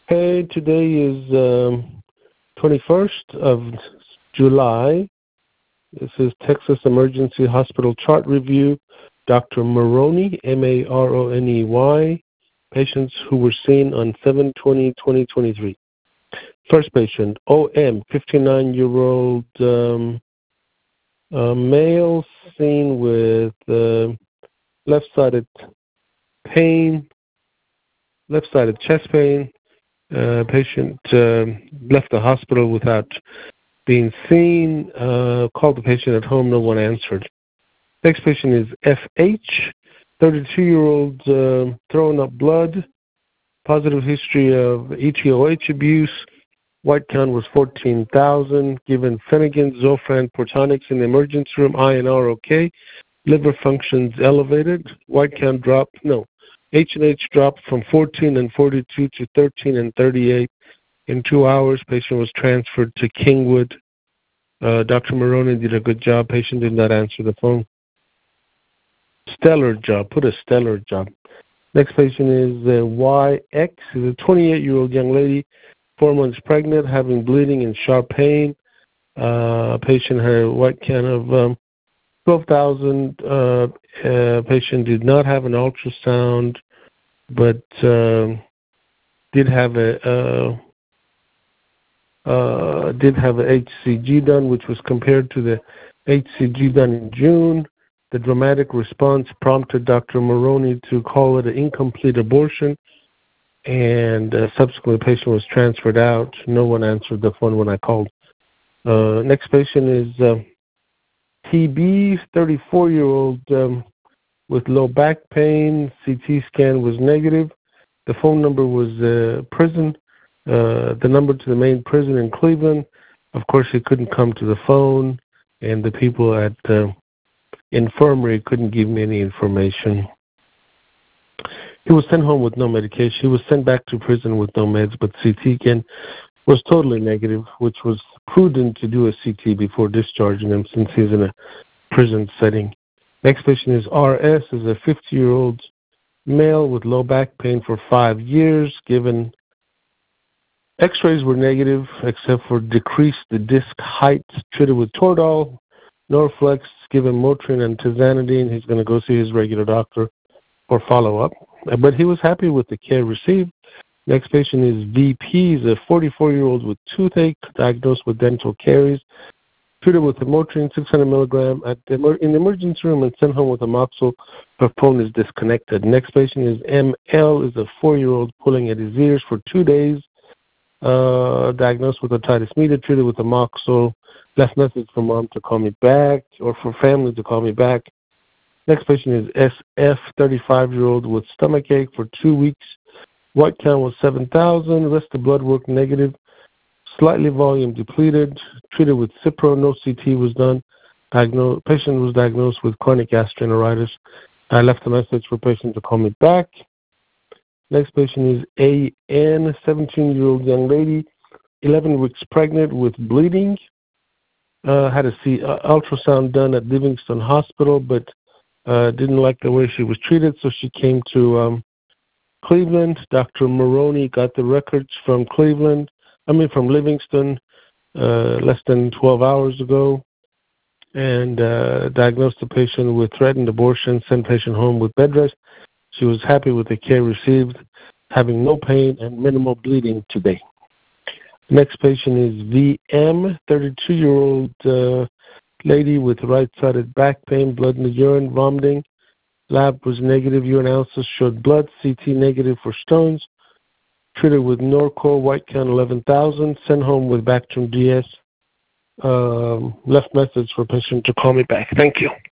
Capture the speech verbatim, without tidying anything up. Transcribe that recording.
Hey, today is um, twenty-first of July. This is Texas Emergency Hospital Chart Review. Doctor Maroney, M A R O N E Y, patients who were seen on seven twenty twenty twenty-three. First patient, O M, fifty-nine-year-old um, uh, male, seen with uh, left-sided pain, left-sided chest pain. Uh, patient uh, left the hospital without being seen. Uh, called the patient at home. No one answered. Next patient is F H, thirty-two-year-old, uh, throwing up blood. Positive history of E T O H abuse. White count was fourteen thousand. Given Phenergan, Zofran, Protonix in the emergency room. I N R okay. Liver functions elevated. White count dropped. No. H and H dropped from fourteen and forty-two to thirteen and thirty-eight. In two hours, patient was transferred to Kingwood. Uh, Doctor Maroney did a good job. Patient did not answer the phone. Stellar job. Put a stellar job. Next patient is uh, Y X. Is a twenty-eight-year-old young lady, four months pregnant, having bleeding and sharp pain. Uh, patient had a white count of um, twelve thousand. Uh, uh, patient did not have an ultrasound, but uh, did have a uh, uh, did have a H C G done, which was compared to the H C G done in June. The dramatic response prompted Doctor Maroney to call it an incomplete abortion, and uh, subsequently the patient was transferred out. No one answered the phone when I called. Uh, next patient is uh, T B, thirty-four-year-old um, with low back pain. C T scan was negative. The phone number was uh, prison, uh, the number to the main prison in Cleveland. Of course, he couldn't come to the phone, and the people at uh, infirmary couldn't give me any information. He was sent home with no medication. He was sent back to prison with no meds, but C T scan was totally negative, which was prudent to do a C T before discharging him since he's in a prison setting. Next patient is R S, is a fifty-year-old male with low back pain for five years. Given X-rays were negative except for decreased the disc height, treated with Toradol, Norflex, given Motrin and Tizanidine. He's going to go see his regular doctor for follow-up. But he was happy with the care received. Next patient is V P, is a forty-four-year-old with toothache, diagnosed with dental caries, treated with the Motrin six hundred milligram at the, in the emergency room and sent home with amoxil. Her phone is disconnected. Next patient is M L, is a four-year-old pulling at his ears for two days, uh, diagnosed with otitis media, treated with amoxil. Left message for mom to call me back or for family to call me back. Next patient is S F, thirty-five-year-old with stomachache for two weeks. White count was seven thousand. Rest of blood work negative. Slightly volume depleted. Treated with Cipro. No C T was done. Diagnosed, patient was diagnosed with chronic gastroenteritis. I left a message for patient to call me back. Next patient is A N, seventeen-year-old young lady, eleven weeks pregnant with bleeding. Uh, had a C, uh, ultrasound done at Livingston Hospital, but uh, didn't like the way she was treated, so she came to um, Cleveland. Doctor Maroney got the records from Cleveland, I mean from Livingston, uh, less than twelve hours ago, and uh, diagnosed the patient with threatened abortion, sent patient home with bed rest. She was happy with the care received, having no pain and minimal bleeding today. Next patient is V M, thirty-two-year-old uh, lady with right-sided back pain, blood in the urine, vomiting. Lab was negative. Urinalysis showed blood. C T negative for stones. Treated with Norco. White count eleven thousand. Sent home with Bactrim D S. Um, left message for patient to call me back. Thank you.